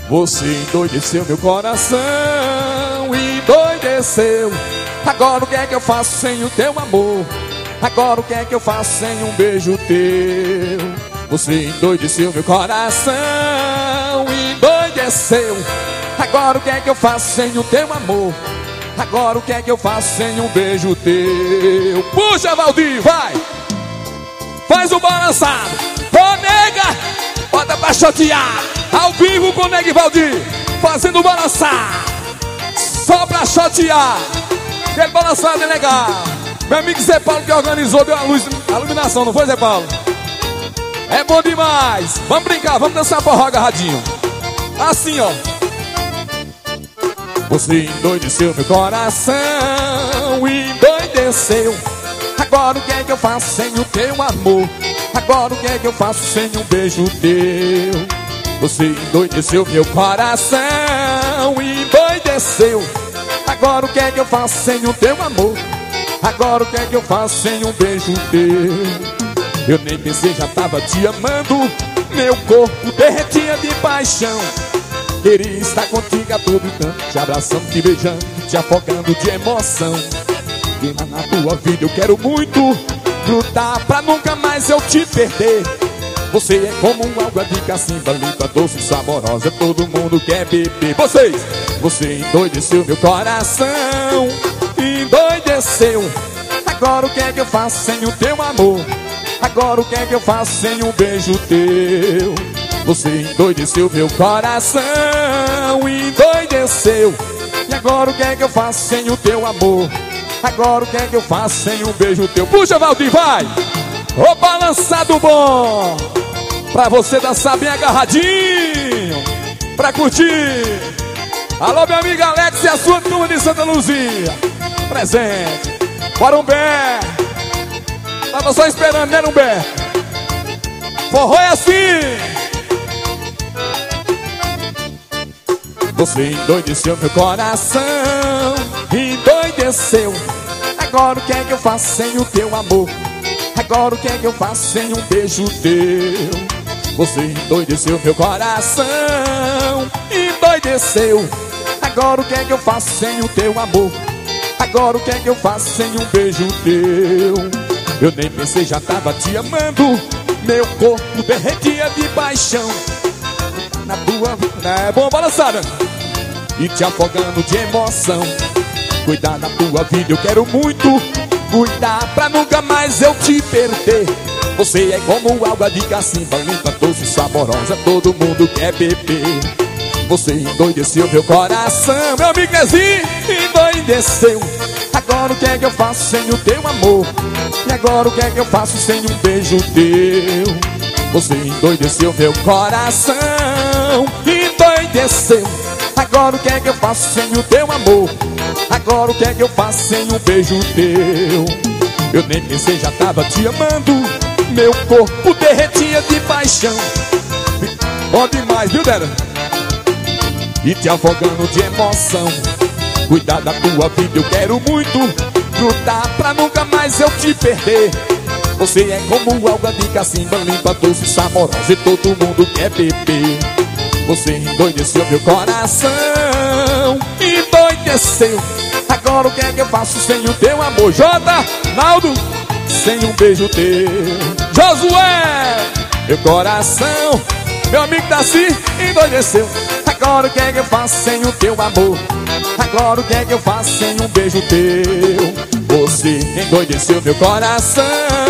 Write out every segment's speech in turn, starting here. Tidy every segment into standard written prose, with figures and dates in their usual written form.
Você endoideceu meu coração, endoideceu. Agora o que é que eu faço sem o teu amor? Agora o que é que eu faço sem um beijo teu? Você endoideceu meu coração, endoideceu. Agora o que é que eu faço sem o teu amor? Agora o que é que eu faço sem um beijo teu? Puxa, Valdir, vai! Faz o balançado. Ô, nega, bota pra chotear. Ao vivo com o Nega e Valdir, fazendo balançar. Só pra chotear. Aquele balançado é legal. Meu amigo Zé Paulo que organizou, deu a luz, a iluminação, não foi, Zé Paulo? É bom demais. Vamos brincar, vamos dançar forró agarradinho. Assim, ó. Você endoideceu meu coração, endoideceu. Agora o que é que eu faço sem o teu amor? Agora o que é que eu faço sem um beijo teu? Você endoideceu meu coração, endoideceu. Agora o que é que eu faço sem o teu amor? Agora o que é que eu faço sem um beijo teu? Eu nem pensei, já tava te amando. Meu corpo derretia de paixão. Queria estar contigo a todo canto, te abraçando, te beijando, te afogando de emoção. E na tua vida eu quero muito lutar pra nunca mais eu te perder. Você é como água de cacimba, limpa, doce, saborosa, todo mundo quer beber. Você endoideceu meu coração, endoideceu. Agora o que é que eu faço sem o teu amor? Agora o que é que eu faço sem um beijo teu? Você endoideceu meu coração, endoideceu. E agora o que é que eu faço sem o teu amor? Agora o que é que eu faço sem um beijo teu? Puxa, Valdir, vai! Ô, balançado bom! Pra você dançar bem agarradinho, pra curtir. Alô, meu amigo Alex e a sua turma de Santa Luzia, presente. Bora, Humberto. Tava só esperando, né, Humberto? Forró é assim. Você endoideceu meu coração, endoideceu. Agora o que é que eu faço sem o teu amor? Agora o que é que eu faço sem um beijo teu? Você endoideceu meu coração, endoideceu. Agora o que é que eu faço sem o teu amor? Agora o que é que eu faço sem um beijo teu? Eu nem pensei, já tava te amando. Meu corpo derretia de paixão. Na tua vida é bom, balançada. E te afogando de emoção. Cuidar da tua vida eu quero muito. Cuidar pra nunca mais eu te perder. Você é como água de cacimba, limpa, doce, saborosa, todo mundo quer beber. Você endoideceu meu coração, meu amigo Nezinho, endoideceu. Agora o que é que eu faço sem o teu amor? E agora o que é que eu faço sem um beijo teu? Você endoideceu meu coração, endoideceu. Agora o que é que eu faço sem o teu amor? Agora o que é que eu faço sem um beijo teu? Eu nem pensei, já tava te amando. Meu corpo derretia de paixão. Bom demais, viu, Dera? E te afogando de emoção. Cuidar da tua vida eu quero muito. Lutar pra nunca mais eu te perder. Você é como água de cacimba, limpa, doce, saborosa, e todo mundo quer beber. Você endoideceu meu coração, endoideceu. Agora o que é que eu faço sem o teu amor? Jota, Naldo, sem um beijo teu. Josué, meu coração, meu amigo Daci, endoideceu. Agora o que é que eu faço sem o teu amor? Agora o que é que eu faço sem um beijo teu? Você endoideceu meu coração,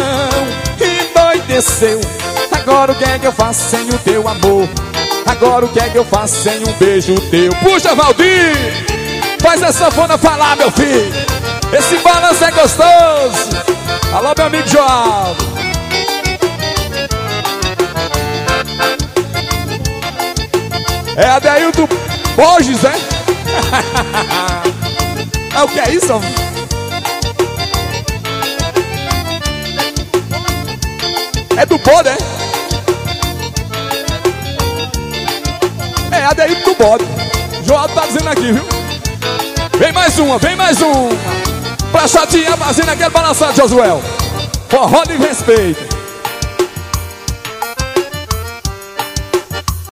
endoideceu. Agora o que é que eu faço sem o teu amor? Agora o que é que eu faço sem um beijo teu? Puxa, Valdir, faz essa sanfona falar, meu filho. Esse balanço é gostoso. Alô, meu amigo João. É Adeildo Borges, né? É o que é isso, homem? É do bode, é? É Adeildo do bode. João tá dizendo aqui, viu? Vem mais uma, vem mais uma. Pra chatear, fazendo aquele balançado, Josué. Forró de respeito.